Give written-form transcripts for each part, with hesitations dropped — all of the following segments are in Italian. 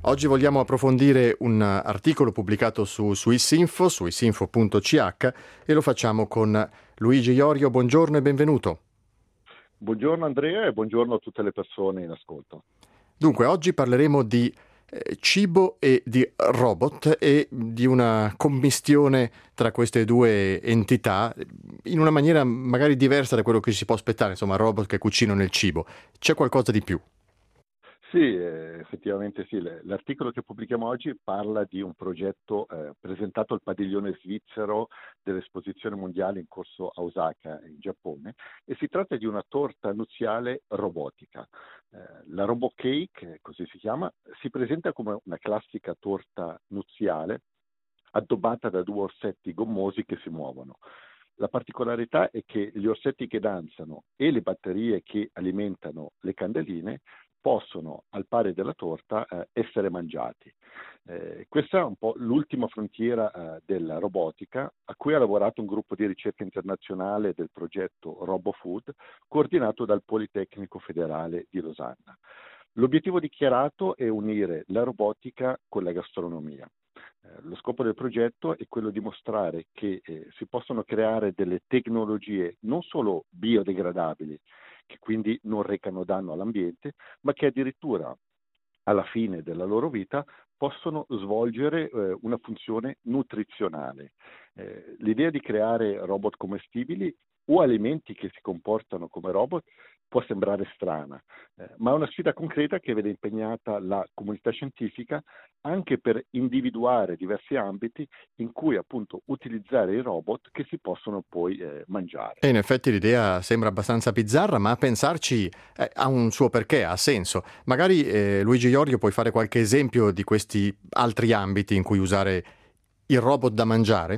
Oggi vogliamo approfondire un articolo pubblicato su Swissinfo, swissinfo.ch, e lo facciamo con Luigi Iorio. Buongiorno e benvenuto. Buongiorno Andrea e buongiorno a tutte le persone in ascolto. Dunque, oggi parleremo di cibo e di robot e di una commistione tra queste due entità in una maniera magari diversa da quello che si può aspettare, insomma, robot che cucinano il cibo. C'è qualcosa di più? Sì, effettivamente sì. L'articolo che pubblichiamo oggi parla di un progetto presentato al padiglione svizzero dell'esposizione mondiale in corso a Osaka, in Giappone, e si tratta di una torta nuziale robotica. La Robot Cake, così si chiama, si presenta come una classica torta nuziale addobbata da due orsetti gommosi che si muovono. La particolarità è che gli orsetti che danzano e le batterie che alimentano le candeline possono, al pari della torta, essere mangiati. Questa è un po' l'ultima frontiera della robotica a cui ha lavorato un gruppo di ricerca internazionale del progetto RoboFood, coordinato dal Politecnico Federale di Losanna. L'obiettivo dichiarato è unire la robotica con la gastronomia. Lo scopo del progetto è quello di mostrare che si possono creare delle tecnologie non solo biodegradabili, che quindi non recano danno all'ambiente, ma che addirittura alla fine della loro vita possono svolgere una funzione nutrizionale. L'idea di creare robot commestibili o alimenti che si comportano come robot può sembrare strana, ma è una sfida concreta che vede impegnata la comunità scientifica anche per individuare diversi ambiti in cui appunto utilizzare i robot che si possono poi mangiare. E in effetti l'idea sembra abbastanza bizzarra, ma a pensarci ha un suo perché, ha senso. Magari Luigi Iorio puoi fare qualche esempio di questi altri ambiti in cui usare il robot da mangiare?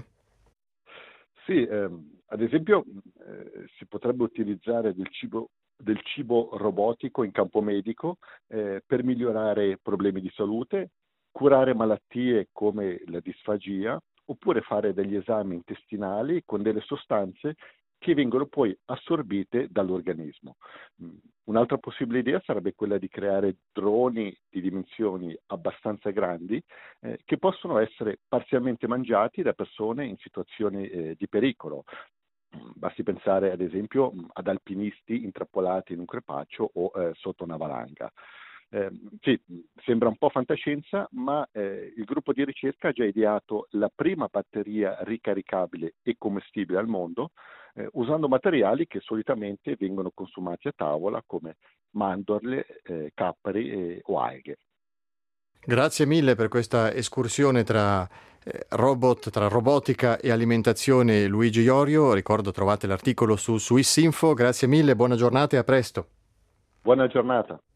Sì, ad esempio si potrebbe utilizzare del cibo robotico in campo medico per migliorare problemi di salute, curare malattie come la disfagia, oppure fare degli esami intestinali con delle sostanze che vengono poi assorbite dall'organismo. Un'altra possibile idea sarebbe quella di creare droni di dimensioni abbastanza grandi che possono essere parzialmente mangiati da persone in situazioni di pericolo. Basti pensare ad esempio ad alpinisti intrappolati in un crepaccio o sotto una valanga. Sì, sembra un po' fantascienza, ma il gruppo di ricerca ha già ideato la prima batteria ricaricabile e commestibile al mondo, usando materiali che solitamente vengono consumati a tavola come mandorle, capperi o alghe. Grazie mille per questa escursione tra robot, tra robotica e alimentazione, Luigi Iorio. Ricordo, trovate l'articolo su Swissinfo. Grazie mille, buona giornata e a presto. Buona giornata.